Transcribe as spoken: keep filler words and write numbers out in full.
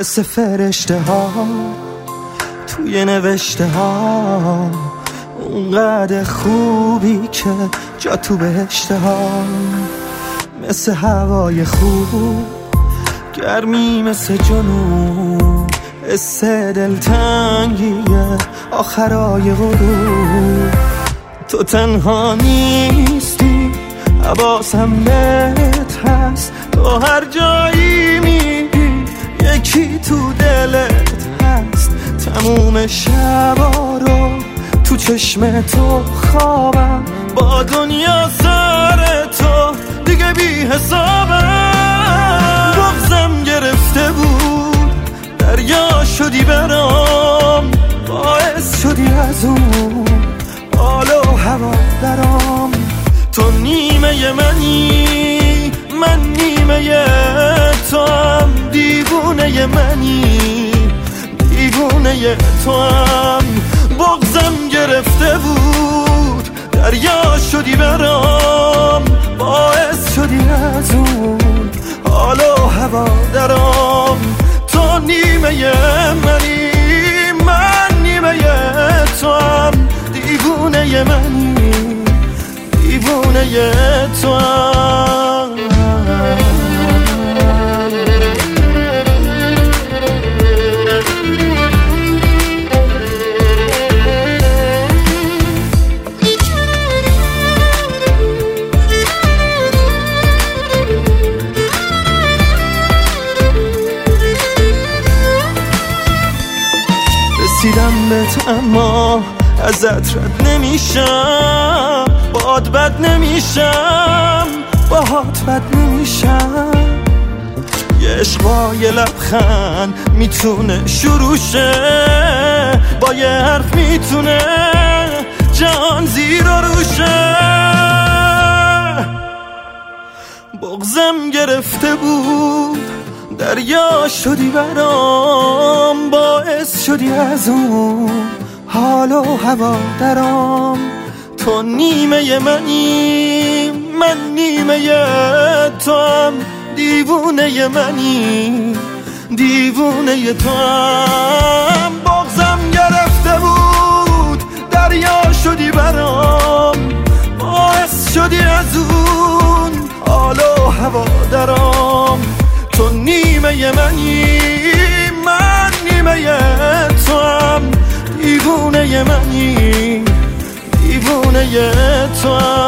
مثل فرشته ها توی نوشته ها، اونقدر خوبی که جا تو بهشته ها، مثل هوای خوب گرمی مثل جنوب، حس دلتنگیه آخرای غروب. تو تنها نیستی حواسم بهت هست، تو هر جایی میری یکی تو دلت هست. تموم شبا رو تو چشم تو خوابم، با دنیا سر تو دیگه بی حسابم. بغضم گرفته بود دریا شدی برام، باعث شدی از اون حال و هوا درام. تو نیمه منی من نیمه تو هم، دیوونه منی دیوونه تو هم. بغضم گرفته بود دریا شدی برام، باعث شدی از اون حال و هوا درام. تو نیمه منی من نیمه تو هم، دیوونه منی دیوونه تو هم. رسیدم بهت اما ازت رد نمیشم، باد بد نمیشم باهات بد نمیشم. یه عشق با یه لبخند میتونه شروع شه، با یه حرف میتونه جهان زیر و روشه. بغضم گرفته بود دریا شدی برام، باعث شدی از اون حال و هوا درام. تو نیمه منی من نیمه تو هم، دیوونه منی دیوونه تو هم. بغضم گرفته بود دریا شدی برام، باعث شدی از اون حال و هوا درام. تو نیمه منی من نیمه تو هم، دیوونه منی دیوونه تو هم.